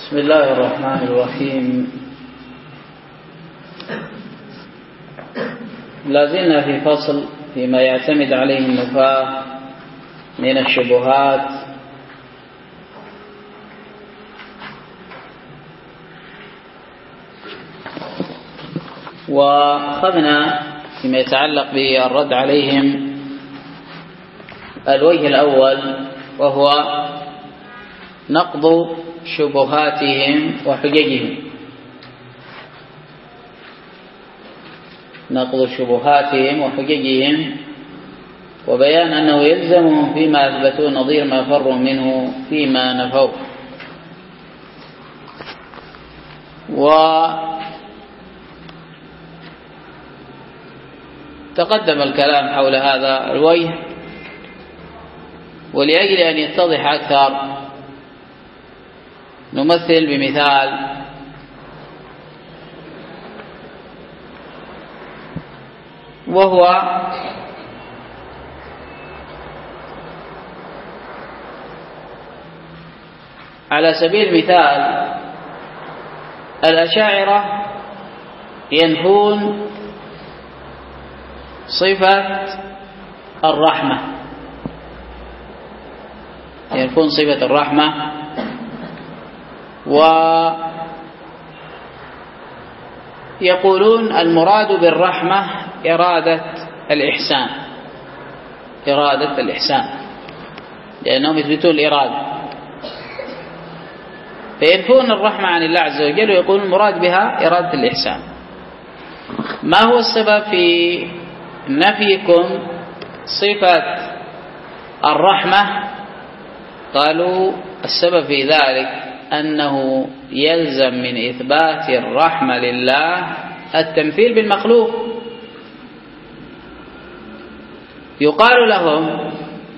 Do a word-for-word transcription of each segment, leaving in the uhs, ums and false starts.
بسم الله الرحمن الرحيم. لازلنا في فصل فيما يعتمد عليه النفاة من الشبهات وأخذنا فيما يتعلق بالرد عليهم الوجه الأول وهو نقض شبهاتهم وحججهم نقض شبهاتهم وحججهم وبيان أنه يلزمهم فيما أثبتوا نظير ما فروا منه فيما نفوا. وتقدم الكلام حول هذا الوجه، ولأجل أن يتضح أكثر نمثل بمثال وهو على سبيل المثال الأشاعرة ينفون صفة الرحمة ينفون صفة الرحمة ويقولون المراد بالرحمة إرادة الإحسان إرادة الإحسان لأنهم يثبتون الإرادة، فينفون الرحمة عن الله عز وجل ويقولون المراد بها إرادة الإحسان. ما هو السبب في نفيكم صفة الرحمة؟ قالوا السبب في ذلك أنه يلزم من إثبات الرحمة لله التمثيل بالمخلوق. يقال لهم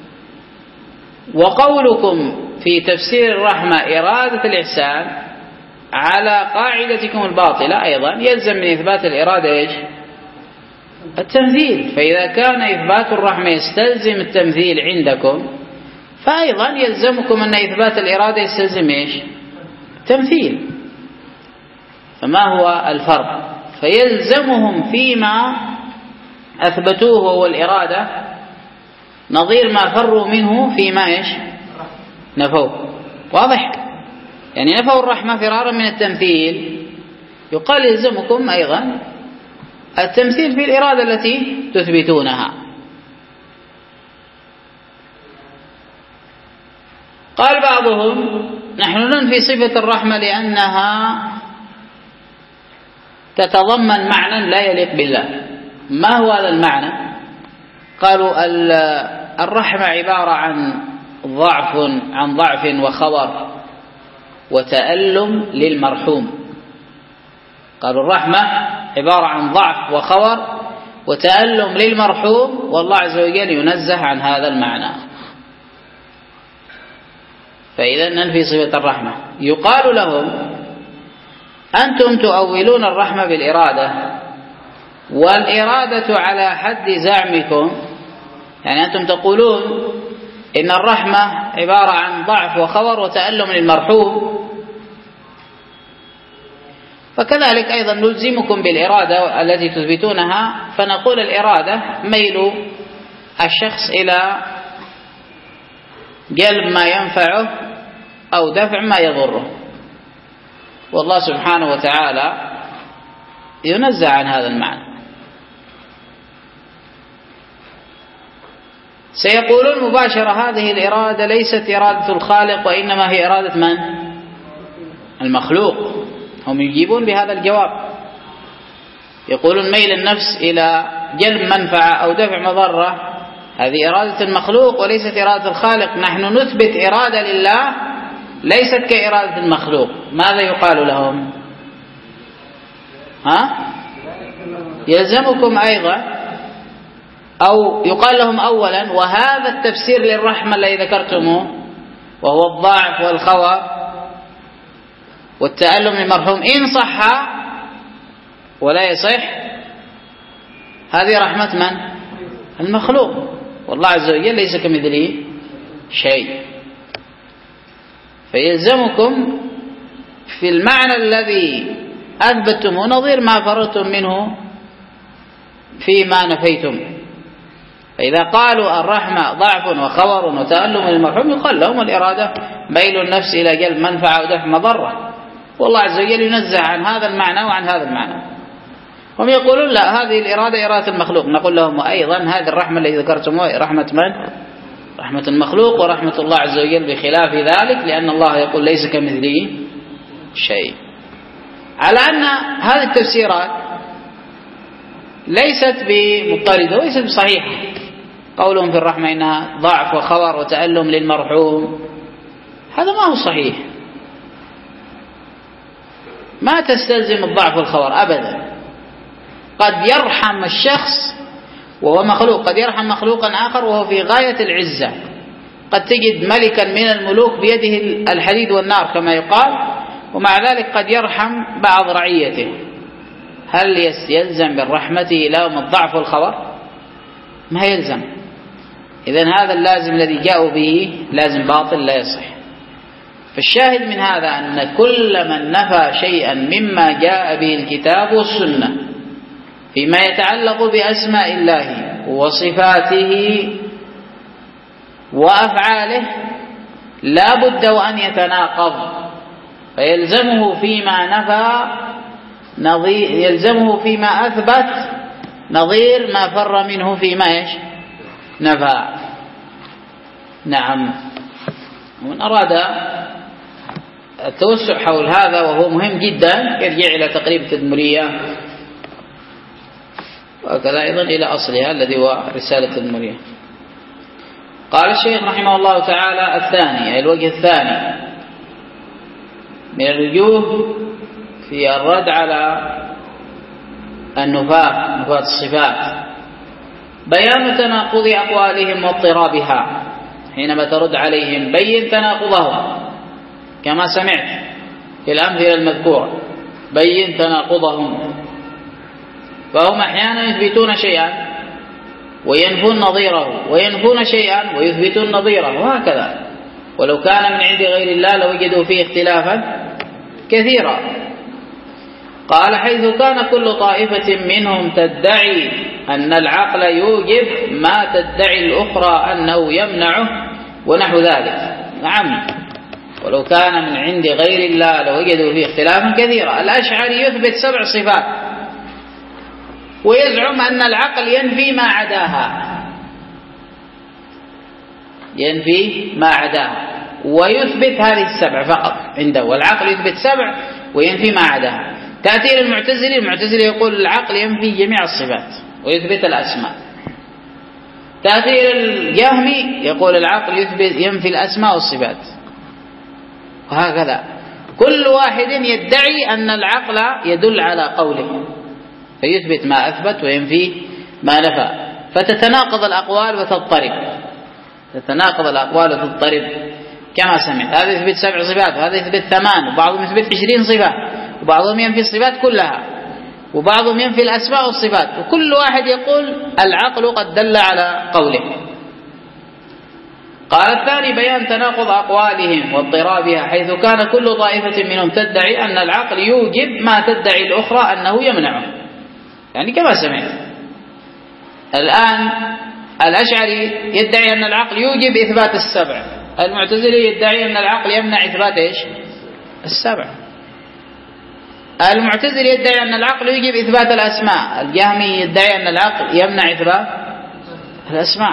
وقولكم في تفسير الرحمة إرادة الإحسان على قاعدتكم الباطلة أيضا يلزم من إثبات الإرادة إيش؟ التمثيل. فإذا كان إثبات الرحمة يستلزم التمثيل عندكم فأيضا يلزمكم أن إثبات الإرادة يستلزم إيش؟ تمثيل. فما هو الفرق؟ فيلزمهم فيما أثبتوه وهو الإرادة نظير ما فروا منه فيما إيش؟ نفوه. واضح؟ يعني نفوا الرحمة فرارا من التمثيل، يقال يلزمكم أيضا التمثيل في الإرادة التي تثبتونها. قال بعضهم نحن ننفي صفة الرحمة لأنها تتضمن معنى لا يليق بالله. ما هو هذا المعنى؟ قالوا الرحمة عبارة عن ضعف عن ضعف وخور وتألم للمرحوم. قالوا الرحمة عبارة عن ضعف وخور وتألم للمرحوم، والله عز وجل ينزه عن هذا المعنى. فإذا ننفي صفة الرحمة. يقال لهم أنتم تؤولون الرحمة بالإرادة، والإرادة على حد زعمكم، يعني أنتم تقولون إن الرحمة عبارة عن ضعف وخور وتألم للمرحوم، فكذلك أيضا نلزمكم بالإرادة التي تثبتونها، فنقول الإرادة ميل الشخص إلى جلب ما ينفعه أو دفع ما يضره، والله سبحانه وتعالى ينزه عن هذا المعنى. سيقولون مباشرة هذه الإرادة ليست إرادة الخالق وإنما هي إرادة من؟ المخلوق. هم يجيبون بهذا الجواب، يقولون ميل النفس إلى جلب منفعة أو دفع مضرة هذه إرادة المخلوق وليست إرادة الخالق. نحن نثبت إرادة لله ليست كإرادة المخلوق. ماذا يقال لهم؟ ها؟ يلزمكم أيضا أو يقال لهم أولا وهذا التفسير للرحمة الذي ذكرتموه وهو الضعف والخور والتألم للمرحوم إن صح ولا يصح هذه رحمة من؟ المخلوق، والله عز وجل ليس كمثله شيء. فيلزمكم في المعنى الذي أثبتمه نظير ما فررتم منه فيما نفيتم. فإذا قالوا الرحمة ضعف وخبر وتألم للمرحوم يقال لهم الإرادة ميل النفس إلى جلب منفعة ودفع مضرة، والله عز وجل ينزه عن هذا المعنى وعن هذا المعنى. هم يقولون لا، هذه الإرادة إرادة المخلوق. نقول لهم وأيضا هذه الرحمة التي ذكرتموها رحمة من؟ رحمة المخلوق، ورحمة الله عز وجل بخلاف ذلك، لأن الله يقول ليس كمثله شيء. على أن هذه التفسيرات ليست بمضطردة وليست بصحيحة. قولهم في الرحمة إنها ضعف وخبر وتألم للمرحوم هذا ما هو صحيح، ما تستلزم الضعف والخبر أبدا. قد يرحم الشخص وهو مخلوق، قد يرحم مخلوقا آخر وهو في غاية العزة. قد تجد ملكا من الملوك بيده الحديد والنار كما يقال، ومع ذلك قد يرحم بعض رعيته. هل يلزم بالرحمة لهم الضعف والخبر؟ ما يلزم. إذن هذا اللازم الذي جاءوا به لازم باطل لا يصح. فالشاهد من هذا أن كل من نفى شيئا مما جاء به الكتاب والسنة فيما يتعلق بأسماء الله وصفاته وأفعاله لا بد وأن يتناقض، فيلزمه فيما نفى نظير يلزمه فيما أثبت نظير ما فر منه فيما إيش نفى. نعم. ومن أراد التوسع حول هذا وهو مهم جدا يرجع إلى تقريب التدمرية، وكذا أيضا إلى أصلها الذي هو رسالة التدمرية. قال الشيخ رحمه الله تعالى الثاني، أي الوجه الثاني من الوجوه في الرد على النفاة نفاة الصفات بيان تناقض أقوالهم واضطرابها. حينما ترد عليهم بين تناقضهم كما سمعت في الأمثلة المذكورة، بين تناقضهم. فهم أحيانا يثبتون شيئا وينفون نظيره، وينفون شيئا ويثبتون نظيره، وهكذا. ولو كان من عند غير الله لوجدوا فيه اختلافا كثيرا. قال حيث كان كل طائفة منهم تدعي أن العقل يوجب ما تدعي الأخرى أنه يمنعه ونحو ذلك. نعم، ولو كان من عند غير الله لوجدوا فيه اختلافا كثيرا. الأشعري يثبت سبع صفات ويزعم أن العقل ينفي ما عداها، ينفي ما عداها ويثبت هذه السبع فقط عنده، والعقل يثبت سبع وينفي ما عداها. تأثير المعتزلي، المعتزلي يقول العقل ينفي جميع الصفات ويثبت الأسماء. تأثير الجهمي يقول العقل يثبت ينفي الأسماء والصفات، وهكذا. كل واحد يدعي أن العقل يدل على قوله فيثبت ما أثبت وينفي ما نفى، فتتناقض الأقوال وتضطرب، تتناقض الأقوال وتضطرب كما سمعت. هذا يثبت سبع صفات وهذا يثبت ثمان، وبعضهم يثبت عشرين صفة، وبعضهم ينفي الصفات كلها، وبعضهم ينفي الأسماء والصفات، وكل واحد يقول العقل قد دل على قوله. قال الثاني بيان تناقض أقوالهم واضطرابها، حيث كان كل طائفة منهم تدعي أن العقل يوجب ما تدعي الأخرى أنه يمنعه، يعني كما سمعت. الآن الأشعري يدعي أن العقل يوجب إثبات السبع، المعتزلي يدعي أن العقل يمنع إثبات إيش؟ السبع. المعتزلي يدعي أن العقل يوجب إثبات الأسماء، الجهمي يدعي أن العقل يمنع إثبات الأسماء.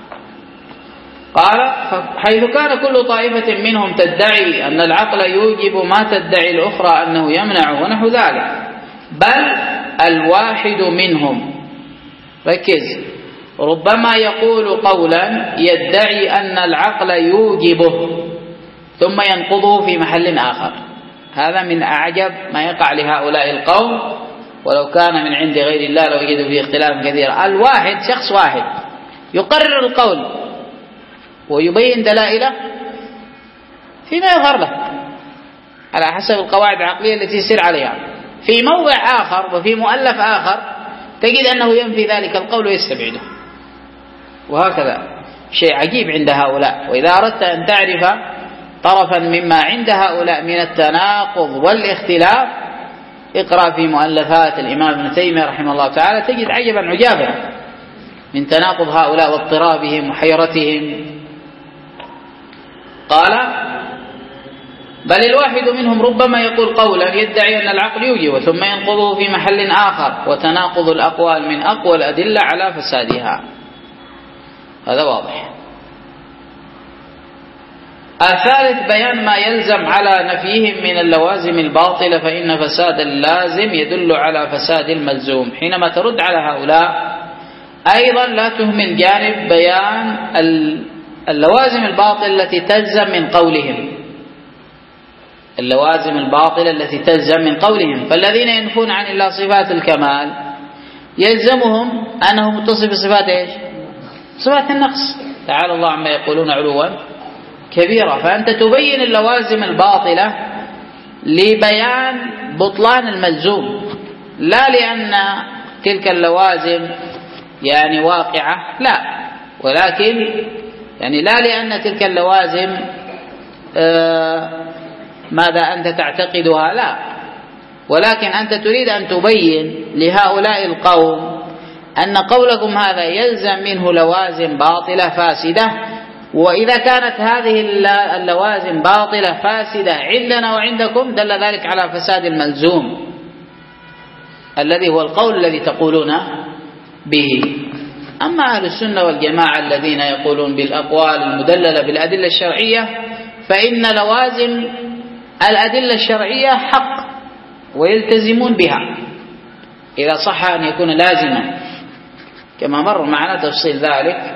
قال حيث كان كل طائفة منهم تدعي أن العقل يوجب ما تدعي الأخرى أنه يمنعه ونحو ذلك، بل الواحد منهم، ركز، ربما يقول قولا يدعي أن العقل يوجبه ثم ينقضه في محل آخر. هذا من أعجب ما يقع لهؤلاء القوم، ولو كان من عند غير الله لوجدوا فيه اختلاف كثير. الواحد شخص واحد يقرر القول ويبين دلائله فيما يظهر له على حسب القواعد العقلية التي يسير عليها. في موضع آخر وفي مؤلف آخر تجد أنه ينفي ذلك القول ويستبعده، وهكذا. شيء عجيب عند هؤلاء. وإذا أردت أن تعرف طرفا مما عند هؤلاء من التناقض والاختلاف، اقرأ في مؤلفات الإمام ابن تيمية رحمه الله تعالى تجد عجبا عجابا من تناقض هؤلاء واضطرابهم وحيرتهم. قال: بل الواحد منهم ربما يقول قولا يدعي أن العقل يوجب ثم ينقضه في محل آخر، وتناقض الأقوال من أقوى الأدلة على فسادها. هذا واضح. الثالث بيان ما يلزم على نفيهم من اللوازم الباطلة، فإن فساد اللازم يدل على فساد الملزوم. حينما ترد على هؤلاء أيضا لا تهمل جانب بيان اللوازم الباطلة التي تلزم من قولهم، اللوازم الباطلة التي تلزم من قولهم. فالذين ينفون عن الله صفات الكمال يلزمهم أنه متصف بصفات إيش؟ صفات النقص. تعالى الله عما يقولون علوا كبيرة. فأنت تبين اللوازم الباطلة لبيان بطلان الملزوم، لا لأن تلك اللوازم يعني واقعة، لا، ولكن يعني لا لأن تلك اللوازم آه ماذا أنت تعتقدها، لا، ولكن أنت تريد أن تبين لهؤلاء القوم أن قولكم هذا يلزم منه لوازم باطلة فاسدة، وإذا كانت هذه اللوازم باطلة فاسدة عندنا وعندكم دل ذلك على فساد الملزوم الذي هو القول الذي تقولون به. أما أهل السنة والجماعة الذين يقولون بالأقوال المدللة بالأدلة الشرعية، فإن لوازم الأدلة الشرعية حق ويلتزمون بها إذا صح أن يكون لازما، كما مر معنا تفصيل ذلك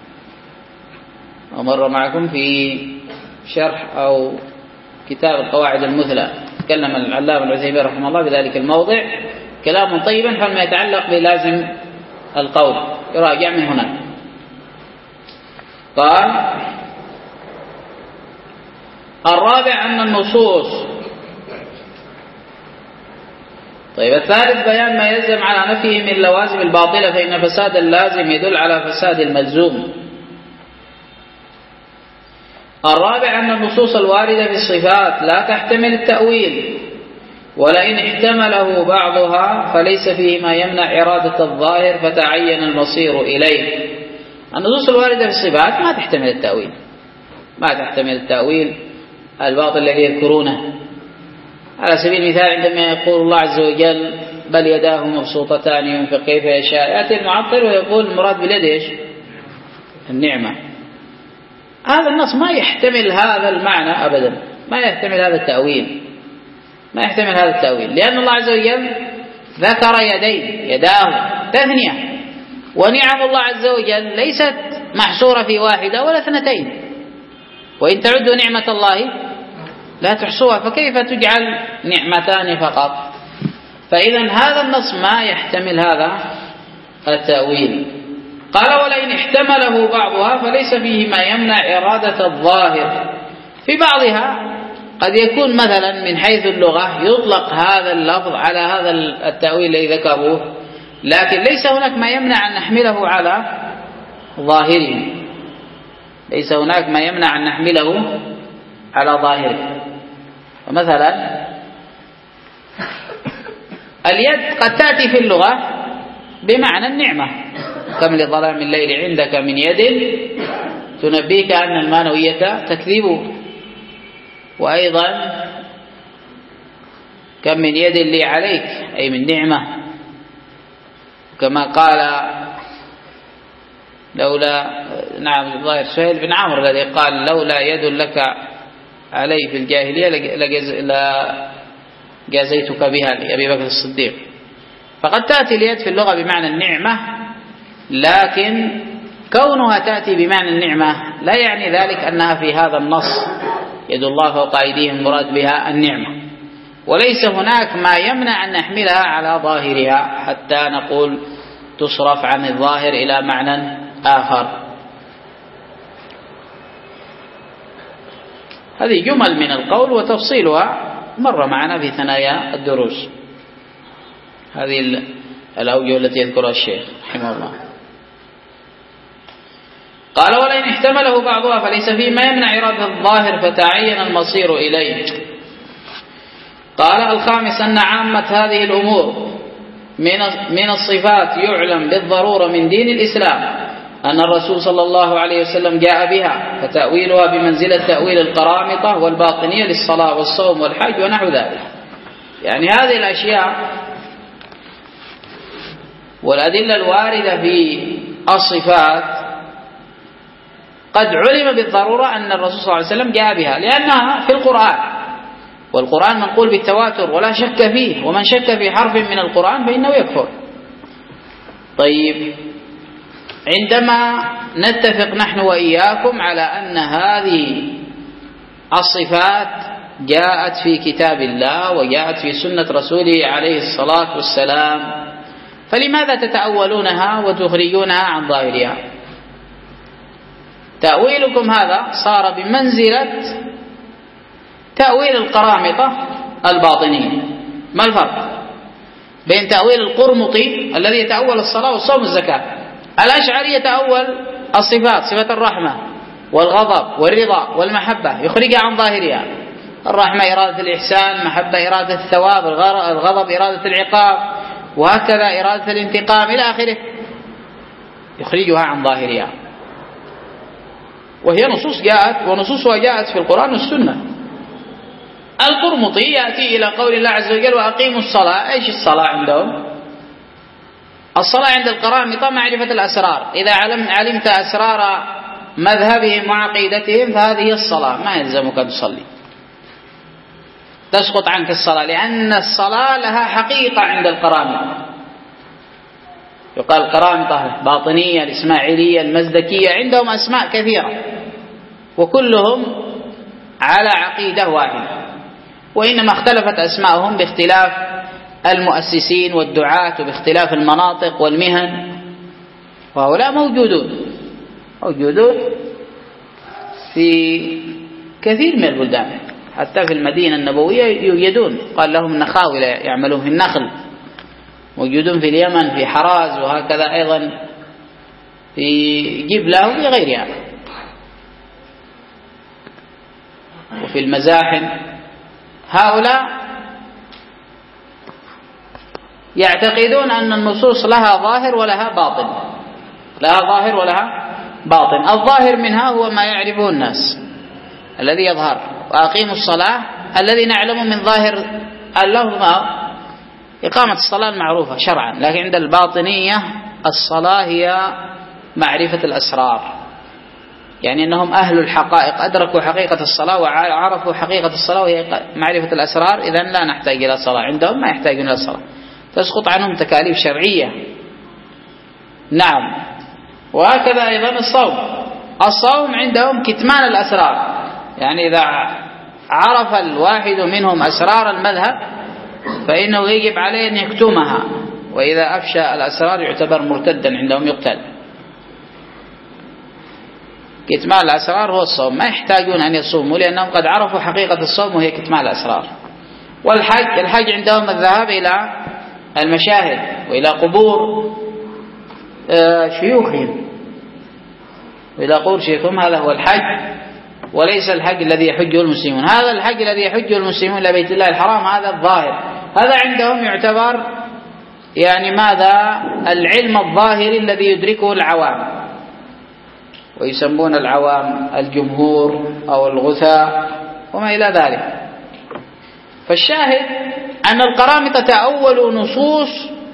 ومر معكم في شرح أو كتاب القواعد المثلى. تكلم العلامة العثيمين رحمه الله بذلك الموضع كلاما طيبا فيما يتعلق بلازم القول، يراجع من هناك. قال: الرابع أن النصوص. طيب الثالث بيان ما يلزم على نفيه من اللوازم الباطلة، فإن فساد اللازم يدل على فساد الملزوم. الرابع أن النصوص الواردة في الصفات لا تحتمل التأويل، ولئن احتمله بعضها فليس فيه ما يمنع إرادة الظاهر فتعين المصير إليه. النصوص الواردة في الصفات ما تحتمل التأويل، ما تحتمل التأويل الباطل الذي يذكرونه. على سبيل المثال عندما يقول الله عز وجل: بل يداه مبسوطتان ينفق كيف يشاء، يأتي المعطل ويقول المراد باليد ايش؟ النعمة. هذا النص ما يحتمل هذا المعنى أبدا، ما يحتمل هذا التأويل، ما يحتمل هذا التأويل، لأن الله عز وجل ذكر يدين، يداه تثنية، ونعم الله عز وجل ليست محصورة في واحدة ولا اثنتين، وإن تعدوا نعمة الله لا تحصوها، فكيف تجعل نعمتان فقط؟ فإذا هذا النص ما يحتمل هذا التأويل. قال: ولئن احتمله بعضها فليس فيه ما يمنع إرادة الظاهر. في بعضها قد يكون مثلا من حيث اللغة يطلق هذا اللفظ على هذا التأويل الذي ذكروه، لكن ليس هناك ما يمنع أن نحمله على ظاهره، ليس هناك ما يمنع أن نحمله على ظاهره. فمثلا اليد قد تأتي في اللغة بمعنى النعمة، كم لظلام الليل عندك من يد تنبيك أن المانوية تكذب، وأيضا كم من يد لي عليك أي من نعمة، كما قال لولا نعم الظاهر سهيل بن عمرو الذي قال: لولا يد لك علي في الجاهلية لجازيتك بها لأبي بكر الصديق. فقد تأتي اليد في اللغة بمعنى النعمة، لكن كونها تأتي بمعنى النعمة لا يعني ذلك أنها في هذا النص يد الله فوق أيديهم مراد بها النعمة، وليس هناك ما يمنع أن نحملها على ظاهرها حتى نقول تصرف عن الظاهر إلى معنى آخر. هذه جمل من القول وتفصيلها مر معنا في ثنايا الدروس، هذه الأوجه التي يذكرها الشيخ رحمه الله. قال: ولئن احتمله بعضها فليس فيه ما يمنع إرادة الظاهر فتعين المصير إليه. قال الخامس أن عامة هذه الأمور من من الصفات يعلم بالضرورة من دين الإسلام أن الرسول صلى الله عليه وسلم جاء بها، فتأويلها بمنزلة تأويل القرامطة والباطنية للصلاة والصوم والحج ونحو ذلك. يعني هذه الأشياء والأدلة الواردة في الصفات قد علم بالضرورة أن الرسول صلى الله عليه وسلم جاء بها لأنها في القرآن، والقرآن منقول بالتواتر ولا شك فيه، ومن شك في حرف من القرآن فإنه يكفر. طيب، عندما نتفق نحن وإياكم على أن هذه الصفات جاءت في كتاب الله وجاءت في سنة رسوله عليه الصلاة والسلام، فلماذا تتأولونها وتخرجونها عن ظاهرها؟ تأويلكم هذا صار بمنزلة تأويل القرامطة الباطنية. ما الفرق بين تأويل القرمطي الذي يتأول الصلاة والصوم والزكاة؟ الأشعري يتأول الصفات، صفة الرحمة والغضب والرضا والمحبة، يخرجها عن ظاهرها. الرحمة إرادة الإحسان، محبة إرادة الثواب، الغضب إرادة العقاب، وهكذا إرادة الانتقام إلى آخره، يخرجها عن ظاهرها. وهي نصوص جاءت، ونصوصها جاءت في القرآن والسنة. القرمطي يأتي إلى قول الله عز وجل وأقيموا الصلاة. إيش الصلاة عندهم؟ الصلاة عند القرامطة معرفة الأسرار. إذا علم علمت أسرار مذهبهم وعقيدتهم فهذه الصلاة، ما يلزمك أن تصلي، تسقط عنك الصلاة، لأن الصلاة لها حقيقة عند القرامطة. يقال القرامطة باطنية، الإسماعيلية، المزدكية، عندهم أسماء كثيرة وكلهم على عقيدة واحدة، وإنما اختلفت أسماءهم باختلاف المؤسسين والدعاة وباختلاف المناطق والمهن. وهؤلاء موجودون موجودون في كثير من البلدان، حتى في المدينة النبوية يوجدون، قال لهم النخاولة يعملون في النخل، موجودون في اليمن في حراز، وهكذا أيضا في جبلة وفي غيرها، وفي المزاحم. هؤلاء يعتقدون أن النصوص لها ظاهر ولها باطن، لها ظاهر ولها باطن. الظاهر منها هو ما يعرفه الناس الذي يظهر، وأقيموا الصلاة الذي نعلم من ظاهر اللفظ إقامة الصلاة المعروفة شرعا، لكن عند الباطنية الصلاة هي معرفة الأسرار، يعني أنهم أهل الحقائق، أدركوا حقيقة الصلاة وعرفوا حقيقة الصلاة وهي معرفة الأسرار. إذن لا نحتاج إلى صلاة، عندهم ما يحتاجون إلى الصلاة، تسقط عنهم تكاليف شرعية. نعم. وهكذا أيضا الصوم، الصوم عندهم كتمان الأسرار، يعني إذا عرف الواحد منهم أسرار المذهب فإنه يجب عليه أن يكتمها، وإذا أفشى الأسرار يعتبر مرتدا عندهم يقتل. كتمان الأسرار هو الصوم، ما يحتاجون أن يصوموا لأنهم قد عرفوا حقيقة الصوم وهي كتمان الأسرار. والحج، الحج عندهم الذهاب إلى المشاهد وإلى قبور شيوخهم، وإلى قبور شيوخهم، هذا هو الحج، وليس الحج الذي يحجه المسلمون. هذا الحج الذي يحجه المسلمون إلى بيت الله الحرام هذا الظاهر، هذا عندهم يعتبر يعني ماذا؟ العلم الظاهري الذي يدركه العوام، ويسمون العوام الجمهور أو الغثاء وما إلى ذلك. فالشاهد أن القرامطة تأولوا نصوص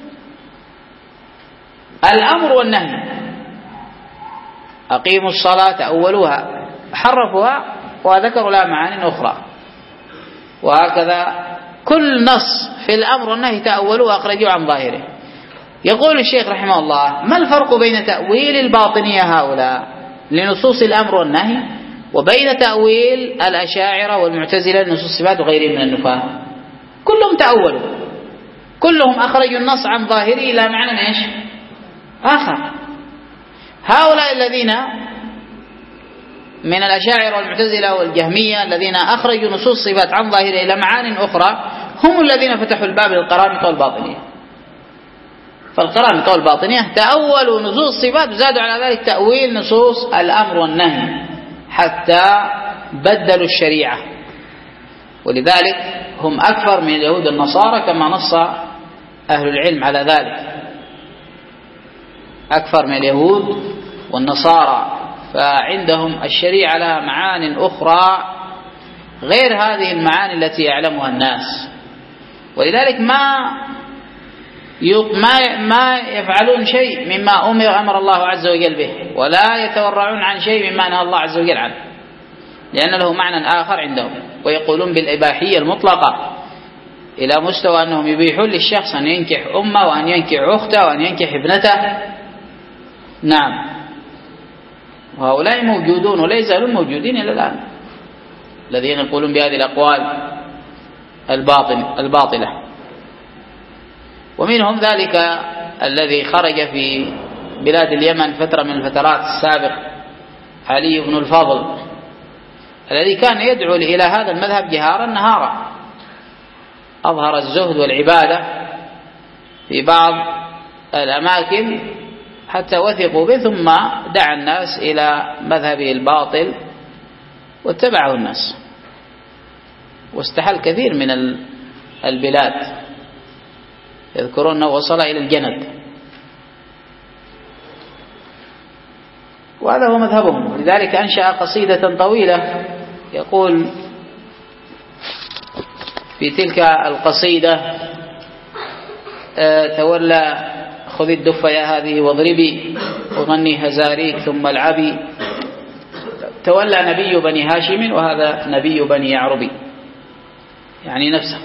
الأمر والنهي، أقيموا الصلاة تأولوها، حرفوها وذكروا لها معاني أخرى، وهكذا كل نص في الأمر والنهي تأولوه وأخرجوا عن ظاهره. يقول الشيخ رحمه الله: ما الفرق بين تأويل الباطنية هؤلاء لنصوص الأمر والنهي وبين تأويل الأشاعرة والمعتزلة لنصوص الصفات وغيرهم من النفاة؟ كلهم تأولوا، كلهم أخرجوا النص عن ظاهره إلى معنى إيش آخر. هؤلاء الذين من الأشاعرة والمعتزلة والجهمية الذين أخرجوا نصوص الصفات عن ظاهره إلى معان أخرى هم الذين فتحوا الباب للقرامطة والباطنية. فالقراءة من قول الباطنية تأولوا نصوص الصفات وزادوا على ذلك تأويل نصوص الأمر والنهي حتى بدلوا الشريعة، ولذلك هم أكثر من اليهود النصارى كما نص أهل العلم على ذلك، أكثر من اليهود والنصارى، فعندهم الشريعة لها معان أخرى غير هذه المعاني التي يعلمها الناس، ولذلك ما ما يفعلون شيء مما أمر أمر الله عز وجل به، ولا يتورعون عن شيء مما نهى الله عز وجل عنه، لأن له معنى آخر عندهم، ويقولون بالإباحية المطلقة إلى مستوى أنهم يبيحون للشخص أن ينكح أمه وأن ينكح أخته وأن ينكح ابنته. نعم، وهؤلاء موجودون ولا يزالون موجودين إلى الآن، الذين يقولون بهذه الأقوال الباطل الباطلة. ومنهم ذلك الذي خرج في بلاد اليمن فترة من الفترات السابق، علي بن الفضل، الذي كان يدعو إلى هذا المذهب جهارا نهارا، أظهر الزهد والعبادة في بعض الأماكن حتى وثقوا به، ثم دعا الناس إلى مذهبه الباطل واتبعه الناس، واستحل كثير من البلاد، يذكرون أنه وصل إلى الجند، وهذا هو مذهبهم. لذلك أنشأ قصيدة طويلة يقول في تلك القصيدة: تولى خذ الدف يا هذه واضربي وغني هزاريك ثم العبي، تولى نبي بني هاشم وهذا نبي بني يعربي، يعني نفسه.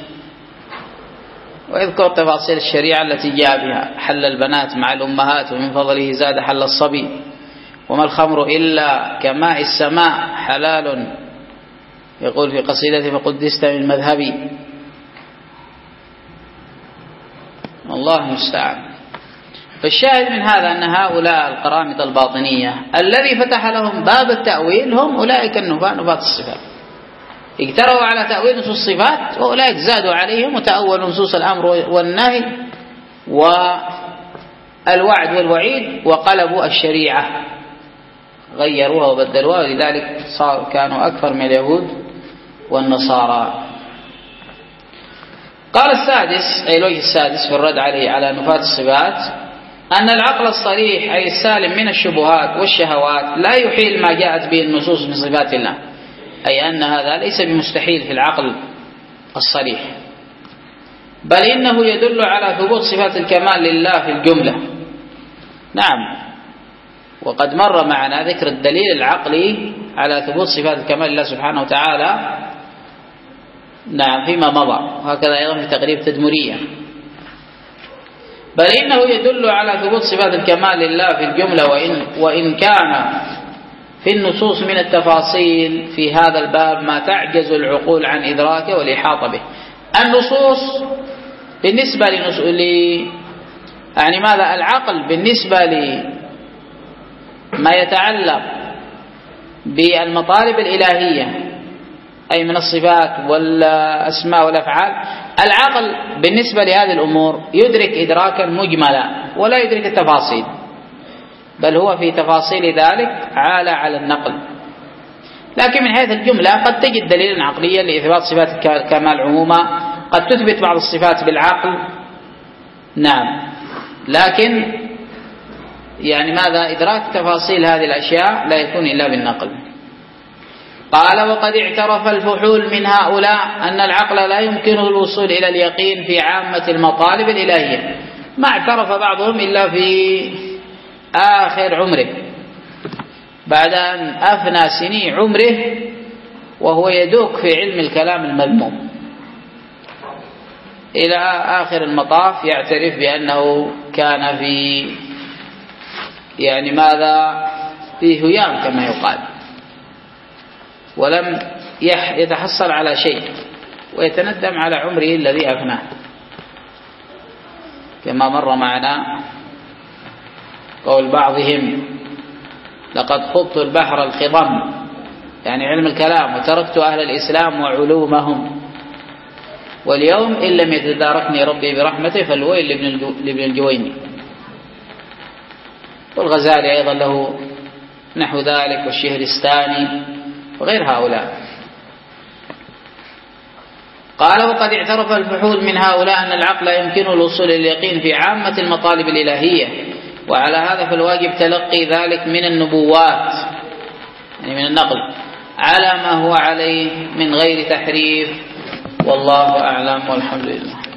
ويذكر تفاصيل الشريعة التي جاء بها: حل البنات مع الأمهات ومن فضله زاد حل الصبي، وما الخمر إلا كماء السماء حلال، يقول في قصيدته: فقدست من مذهبي. الله المستعان. فالشاهد من هذا أن هؤلاء القرامطة الباطنية الذي فتح لهم باب التأويل هم أولئك النفاة نفاة الصفات، اجتروا على تأويل نصوص الصفات، وأولئك زادوا عليهم وتأولوا نصوص الأمر والنهي والوعد والوعيد وقلبوا الشريعة، غيروها وبدلوها، ولذلك صار كانوا أكثر من اليهود والنصارى. قال السادس، أي الوجه السادس في الرد عليه على نفاة الصفات: أن العقل الصريح أي السالم من الشبهات والشهوات لا يحيل ما جاءت به النصوص من صفات الله، أي أن هذا ليس بمستحيل في العقل الصريح، بل إنه يدل على ثبوت صفات الكمال لله في الجملة. نعم، وقد مر معنا ذكر الدليل العقلي على ثبوت صفات الكمال لله سبحانه وتعالى، نعم، فيما مضى، وهكذا أيضا في تقريب تدمرية. بل إنه يدل على ثبوت صفات الكمال لله في الجملة، وإن, وإن كان في النصوص من التفاصيل في هذا الباب ما تعجز العقول عن إدراكه والإحاطة به. النصوص بالنسبة ل يعني ماذا العقل بالنسبة لما يتعلق بالمطالب الإلهية أي من الصفات والأسماء والأفعال، العقل بالنسبة لهذه الأمور يدرك إدراكا مجملا ولا يدرك التفاصيل، بل هو في تفاصيل ذلك عالى على النقل. لكن من حيث الجملة قد تجد دليلا عقليا لإثبات صفات الكمال عموما، قد تثبت بعض الصفات بالعقل، نعم، لكن يعني ماذا إدراك تفاصيل هذه الأشياء لا يكون إلا بالنقل. قال: وقد اعترف الفحول من هؤلاء أن العقل لا يمكنه الوصول إلى اليقين في عامة المطالب الإلهية، ما اعترف بعضهم إلا في آخر عمره، بعد أن أفنى سني عمره وهو يدوك في علم الكلام المذموم، إلى آخر المطاف يعترف بأنه كان في يعني ماذا في هيام كما يقال، ولم يتحصل على شيء، ويتندم على عمره الذي أفناه، كما مر معنا قول بعضهم: لقد خضت البحر الخضم، يعني علم الكلام، وتركت أهل الإسلام وعلومهم، واليوم إن لم يتداركني ربي برحمته فالويل لابن الجويني. والغزالي أيضا له نحو ذلك، والشهرستاني وغير هؤلاء. قال: وقد اعترف الفحول من هؤلاء أن العقل يمكنه الوصول إلى اليقين في عامة المطالب الإلهية، وعلى هذا فالواجب تلقي ذلك من النبوات، يعني من النقل، على ما هو عليه من غير تحريف. والله أعلم والحمد لله.